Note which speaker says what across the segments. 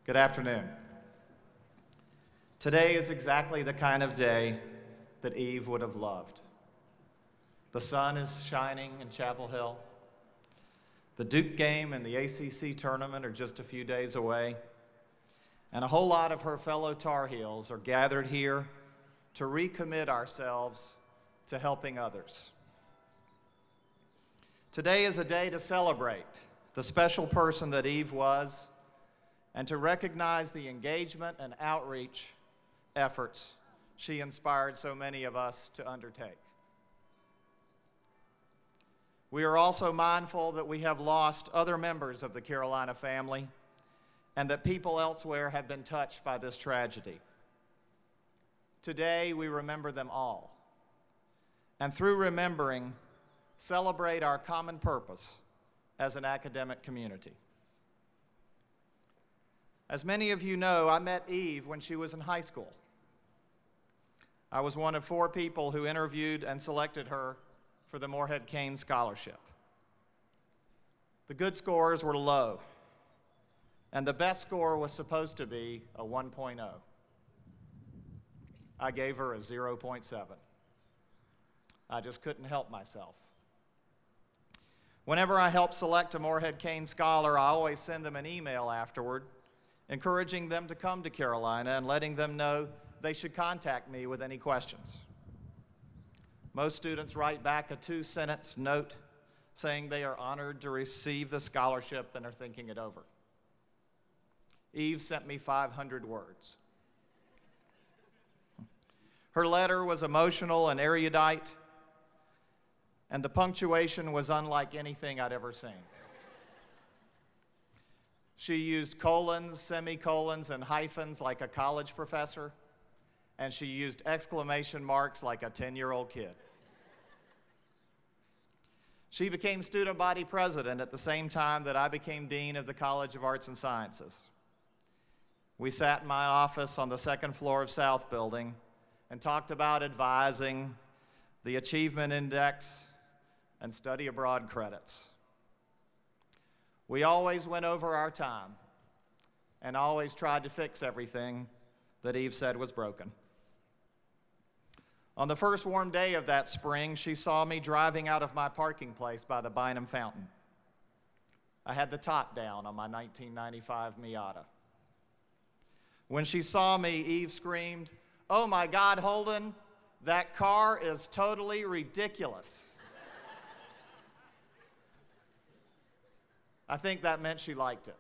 Speaker 1: Good afternoon. Today is exactly the kind of day that Eve would have loved. The sun is shining in Chapel Hill. The Duke game and the ACC tournament are just a few days away. And a whole lot of her fellow Tar Heels are gathered here to recommit ourselves to helping others. Today is a day to celebrate the special person that Eve was and to recognize the engagement and outreach efforts she inspired so many of us to undertake. We are also mindful that we have lost other members of the Carolina family and that people elsewhere have been touched by this tragedy. Today, we remember them all, and through remembering, celebrate our common purpose as an academic community. As many of you know, I met Eve when she was in high school. I was one of 4 people who interviewed and selected her for the Morehead Cain Scholarship. The good scores were low, and the best score was supposed to be a 1.0. I gave her a 0.7. I just couldn't help myself. Whenever I help select a Morehead Cain Scholar, I always send them an email afterward, encouraging them to come to Carolina and letting them know they should contact me with any questions. Most students write back a 2-sentence note saying they are honored to receive the scholarship and are thinking it over. Eve sent me 500 words. Her letter was emotional and erudite, and the punctuation was unlike anything I'd ever seen. She used colons, semicolons, and hyphens like a college professor, and she used exclamation marks like a 10-year-old kid. She became student body president at the same time that I became dean of the College of Arts and Sciences. We sat in my office on the 2nd floor of South Building and talked about advising, the Achievement Index, and study abroad credits. We always went over our time and always tried to fix everything that Eve said was broken. On the first warm day of that spring, she saw me driving out of my parking place by the Bynum Fountain. I had the top down on my 1995 Miata. When she saw me, Eve screamed, "Oh my God, Holden, that car is totally ridiculous." I think that meant she liked it.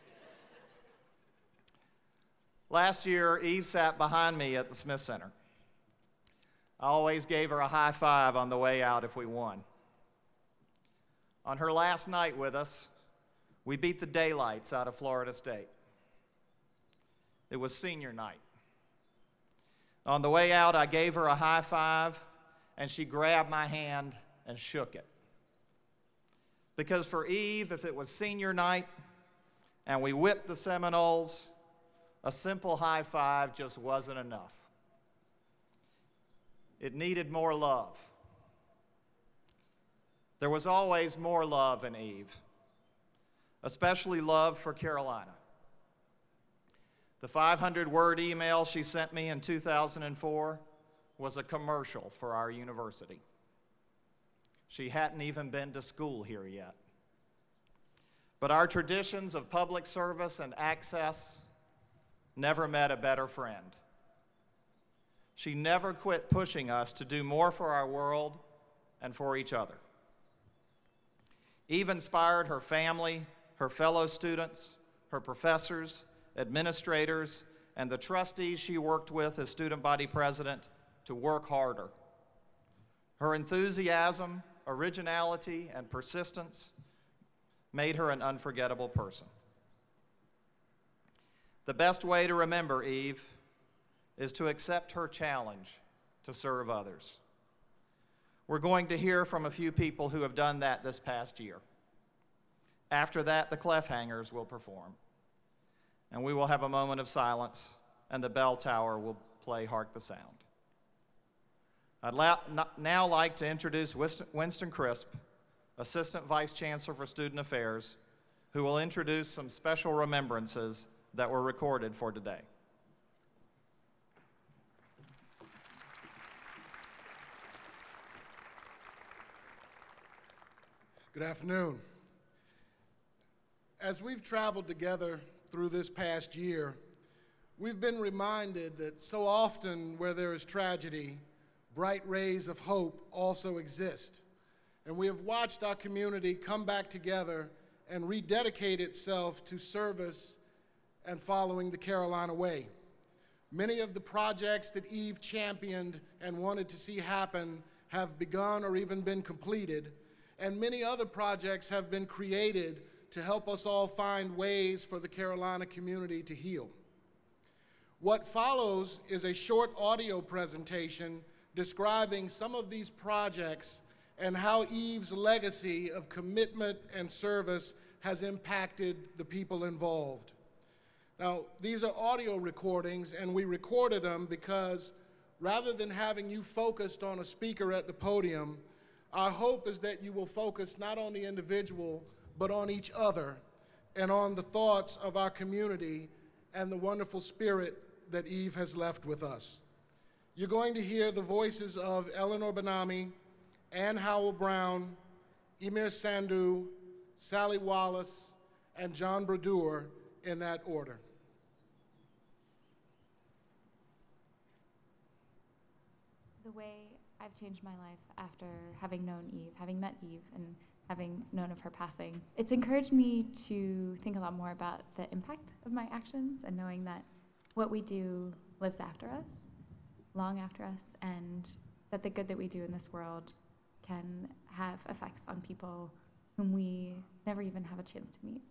Speaker 1: Last year, Eve sat behind me at the Smith Center. I always gave her a high five on the way out if we won. On her last night with us, we beat the daylights out of Florida State. It was senior night. On the way out, I gave her a high five, and she grabbed my hand and shook it. Because for Eve, if it was senior night and we whipped the Seminoles, a simple high five just wasn't enough. It needed more love. There was always more love in Eve, especially love for Carolina. The 500-word email she sent me in 2004 was a commercial for our university. She hadn't even been to school here yet. But our traditions of public service and access never met a better friend. She never quit pushing us to do more for our world and for each other. Eve inspired her family, her fellow students, her professors, administrators, and the trustees she worked with as student body president to work harder. Her enthusiasm, originality, and persistence made her an unforgettable person. The best way to remember Eve is to accept her challenge to serve others. We're going to hear from a few people who have done that this past year. After that, the Clefhangers will perform, and we will have a moment of silence, and the bell tower will play Hark the Sound. I'd now like to introduce Winston Crisp, Assistant Vice Chancellor for Student Affairs, who will introduce some special remembrances that were recorded for today.
Speaker 2: Good afternoon. As we've traveled together through this past year, we've been reminded that so often where there is tragedy, bright rays of hope also exist. And we have watched our community come back together and rededicate itself to service and following the Carolina Way. Many of the projects that Eve championed and wanted to see happen have begun or even been completed, and many other projects have been created to help us all find ways for the Carolina community to heal. What follows is a short audio presentation describing some of these projects and how Eve's legacy of commitment and service has impacted the people involved. Now, these are audio recordings, and we recorded them because rather than having you focused on a speaker at the podium, our hope is that you will focus not on the individual, but on each other and on the thoughts of our community and the wonderful spirit that Eve has left with us. You're going to hear the voices of Eleanor Benami, Ann Howell Brown, Emir Sandhu, Sally Wallace, and John Bradeur in that order.
Speaker 3: The way I've changed my life after having known Eve, having met Eve, and having known of her passing, it's encouraged me to think a lot more about the impact of my actions and knowing that what we do lives after us, long after us, and that the good that we do in this world can have effects on people whom we never even have a chance to meet.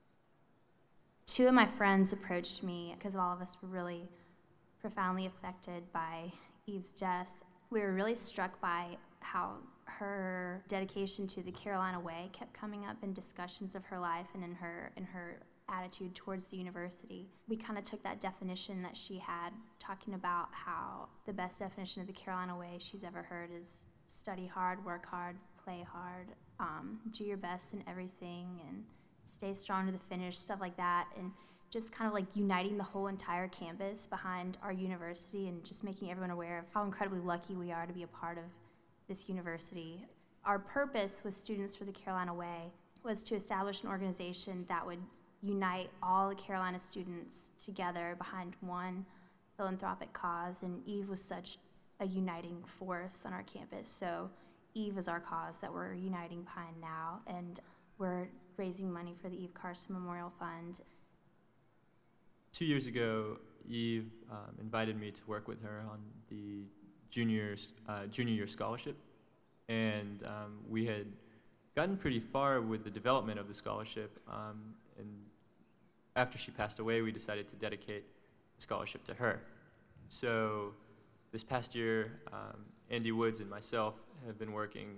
Speaker 4: Two of my friends approached me because all of us were really profoundly affected by Eve's death. We were really struck by how her dedication to the Carolina Way kept coming up in discussions of her life and in her attitude towards the university. We kind of took that definition that she had, talking about how the best definition of the Carolina Way she's ever heard is study hard, work hard, play hard, do your best in everything, and stay strong to the finish, stuff like that, and just kind of like uniting the whole entire campus behind our university and just making everyone aware of how incredibly lucky we are to be a part of this university. Our purpose with Students for the Carolina Way was to establish an organization that would unite all the Carolina students together behind one philanthropic cause, and Eve was such a uniting force on our campus. So Eve is our cause that we're uniting behind now, and we're raising money for the Eve Carson Memorial Fund.
Speaker 5: 2 years ago, Eve invited me to work with her on the junior year scholarship, and we had gotten pretty far with the development of the scholarship, and after she passed away, we decided to dedicate the scholarship to her. So this past year, Andy Woods and myself have been working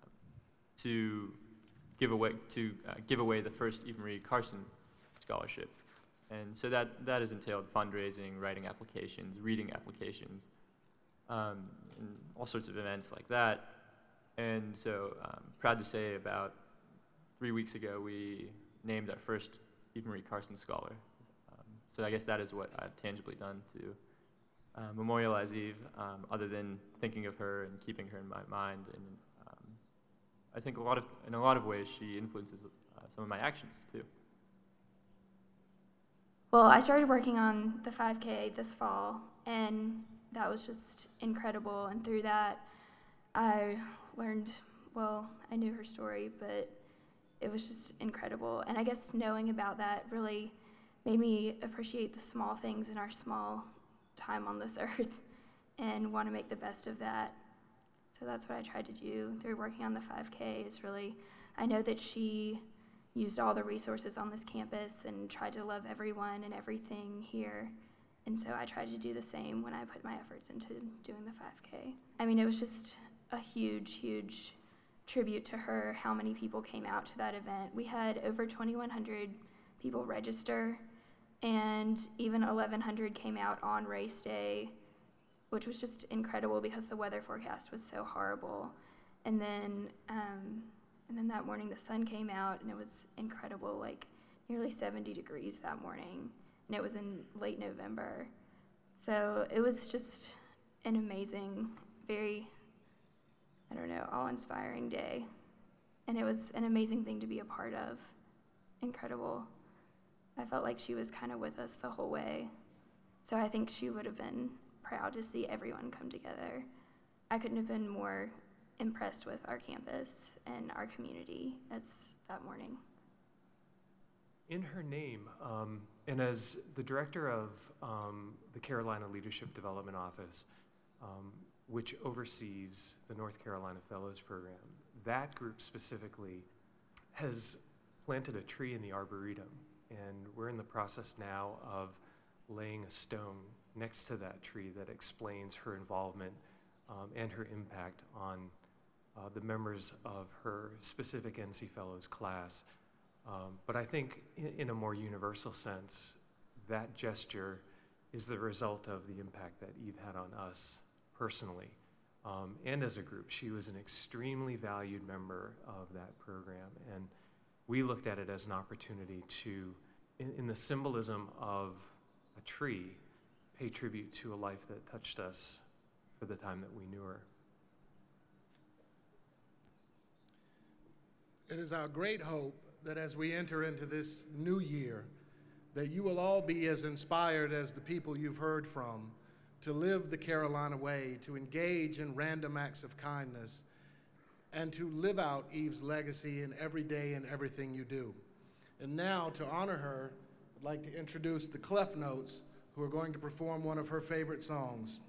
Speaker 5: to give away the first Eve Marie Carson scholarship. And so that has entailed fundraising, writing applications, reading applications, and all sorts of events like that. And so proud to say about 3 weeks ago, we named our first Eve Marie Carson Scholar. So I guess that is what I've tangibly done to memorialize Eve, other than thinking of her and keeping her in my mind. And I think in a lot of ways, she influences some of my actions too.
Speaker 6: Well, I started working on the 5K this fall, and that was just incredible. And through that, I learned, well, I knew her story, but it was just incredible. And I guess knowing about that really made me appreciate the small things in our small time on this earth and want to make the best of that. So that's what I tried to do through working on the 5K is really, I know that she used all the resources on this campus and tried to love everyone and everything here. And so I tried to do the same when I put my efforts into doing the 5K. I mean, it was just a huge, huge tribute to her, how many people came out to that event. We had over 2,100 people register, and even 1,100 came out on race day, which was just incredible because the weather forecast was so horrible. And then that morning the sun came out, and it was incredible, like nearly 70 degrees that morning. and it was in late November. So it was just an amazing, very, I don't know, awe-inspiring day. And it was an amazing thing to be a part of. Incredible. I felt like she was kind of with us the whole way. So I think she would have been proud to see everyone come together. I couldn't have been more impressed with our campus and our community as that morning.
Speaker 7: In her name, and as the director of the Carolina Leadership Development Office, which oversees the North Carolina Fellows Program, that group specifically has planted a tree in the Arboretum, and we're in the process now of laying a stone next to that tree that explains her involvement and her impact on the members of her specific NC Fellows class. But I think in a more universal sense, that gesture is the result of the impact that Eve had on us personally and as a group. She was an extremely valued member of that program, and we looked at it as an opportunity to, in the symbolism of a tree, pay tribute to a life that touched us for the time that we knew her.
Speaker 2: It is our great hope that as we enter into this new year, that you will all be as inspired as the people you've heard from to live the Carolina way, to engage in random acts of kindness, and to live out Eve's legacy in every day and everything you do. And now, to honor her, I'd like to introduce the Clef Notes, who are going to perform one of her favorite songs.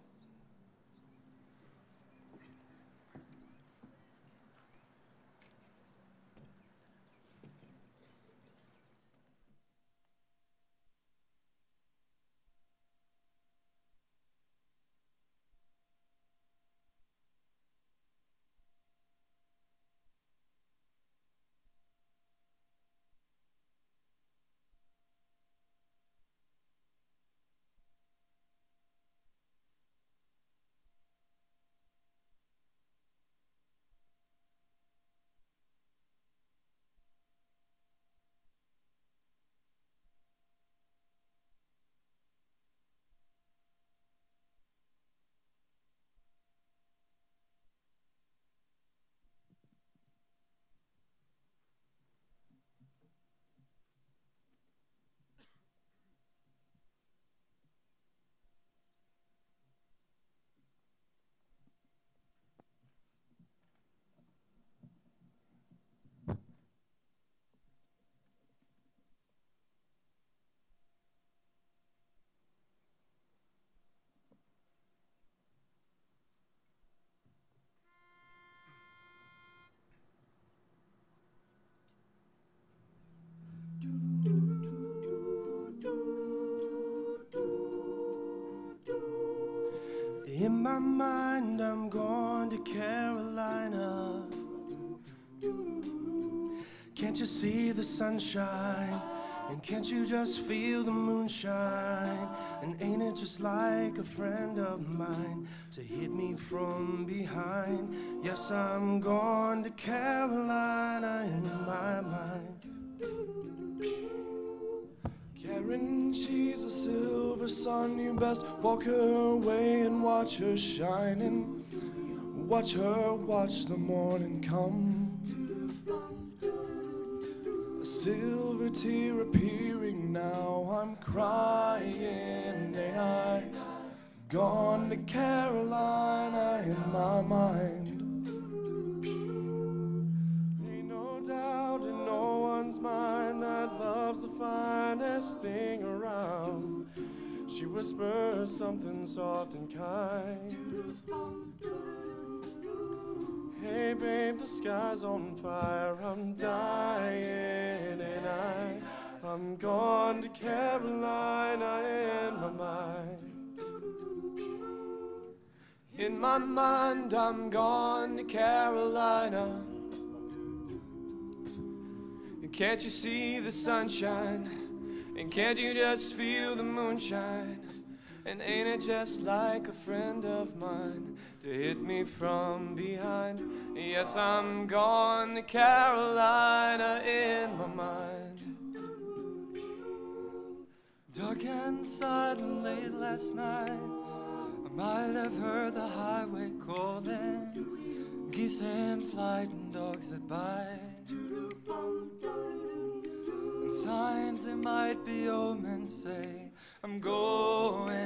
Speaker 8: In my mind, I'm going to Carolina. Can't you see the sunshine? And can't you just feel the moonshine? And ain't it just like a friend of mine to hit me from behind? Yes, I'm going to Carolina in my mind. Karen, she's a silver sun. You best walk her way and watch her shining. Watch her watch the morning come. A silver tear appearing now. I'm crying, ain't I? Gone to Carolina in my mind. Ain't no doubt in no one's mind that love's the finest thing around. She whispers something soft and kind. Hey babe, the sky's on fire, I'm dying, and I'm gone to Carolina in my mind. In my mind, I'm gone to Carolina. And can't you see the sunshine? And can't you just feel the moonshine? And ain't it just like a friend of mine to hit me from behind? Yes, I'm gone to Carolina in my mind.
Speaker 9: Dark and silent late last night, I might have heard the highway calling, geese in flight and dogs that bite, and signs that might be omens say, I'm going,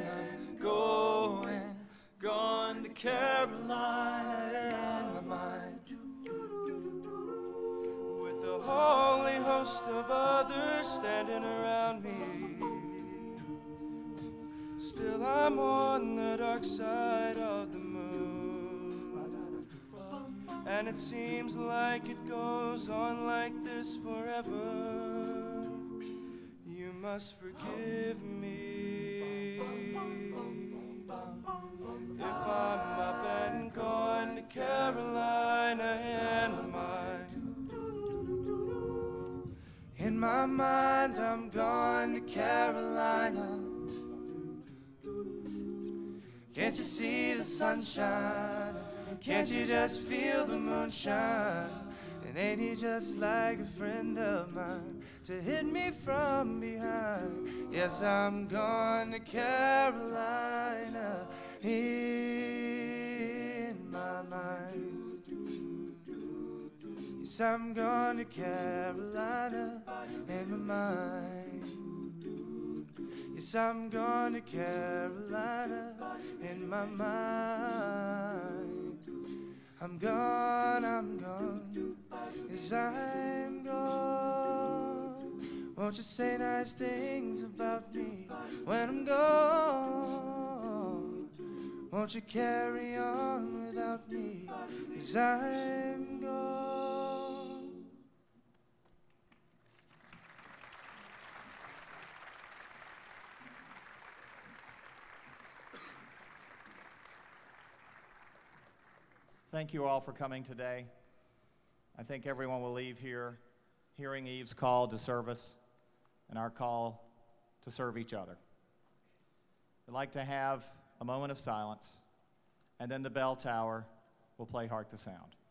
Speaker 9: gone to Carolina in my mind, with the holy host of others standing around me. Still I'm on the dark side of the moon, and it seems like it goes on like this forever. You must forgive me if I'm up and gone to Carolina in my mind I'm gone to Carolina. Can't you see the sunshine? Can't you just feel the moonshine? And ain't he just like a friend of mine to hit me from behind? Yes, I'm gone to Carolina in my mind. Yes, I'm gone to Carolina in my mind. Yes, I'm going to Carolina in my mind. I'm gone, yes, I'm gone. Won't you say nice things about me when I'm gone? Won't you carry on without me, yes, I'm gone.
Speaker 1: Thank you all for coming today. I think everyone will leave here hearing Eve's call to service and our call to serve each other. We'd like to have a moment of silence, and then the bell tower will play Hark the Sound.